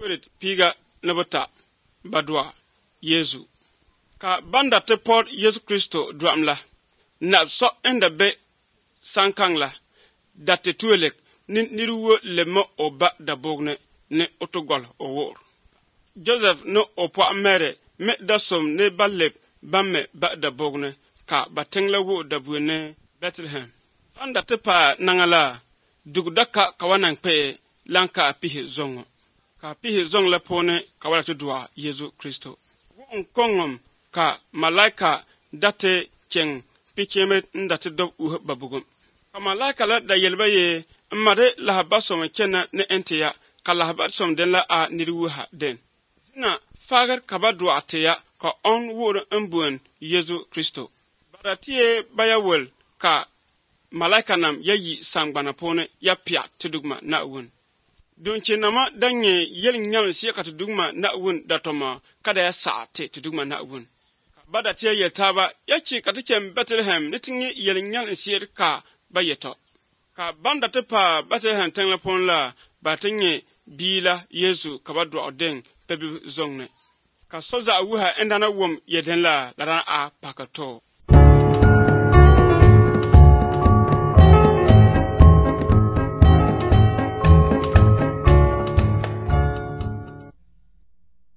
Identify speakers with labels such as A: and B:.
A: Spirit piga nabata badwa Yesu. Ka banda te pod Yesu Kristo dramla. Na so enda be sankang la. Date tuelek niruwo lemo oba da bogne ne otogol owor. Joseph no opwa mere me dasom ne baleb bamme ba da bogne ka batengla wo da buene Bethlehem. Fanda te pa nangala dugdaka kawanang pe lanka pihe zongo. Ka pihe zong la pone kawala tudwa Yesu Kristo. Wo nkongom ka malaika date cheng picheme ndate dob babugum. Ka malaika la da yelbaye mare lahabasom chena ne enteya ka lahabasom den la a niriwuha den. Zina fagar kabadwa ateya ka on wuro mbuen Yesu Kristo. Baratie bayawel ka malaika nam yayi sangbana pone ya pia tudugma na wun. Dunche nama danye yel nyal siya tudugma na wun datoma kada ya saate tudugma na wun. Badatie yetaba yachi katichem Bethlehem nitingi yel nyal siya ka bayeto. Ka banda tepa Bethlehem tengla pon la batinge bila Yesu kabadwa odeng pebi zongne. Ka soza awuha endana wom yeden la a pakato.